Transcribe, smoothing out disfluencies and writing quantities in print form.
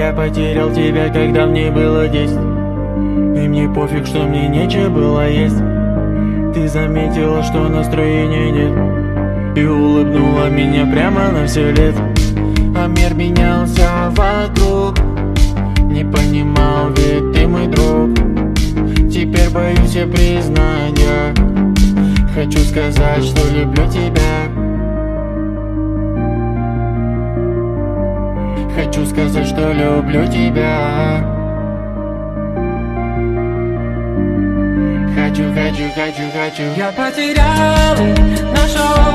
я потерял тебя, когда мне было 10. И мне пофиг, что мне нечего было есть. Ты заметила, что настроения нет, и улыбнула меня прямо на все лет. А мир менялся вокруг, не понимал, ведь ты мой друг. Теперь боюсь я признания, хочу сказать, что люблю тебя. Хочу сказать, что люблю тебя. Хочу. Я потерял нашу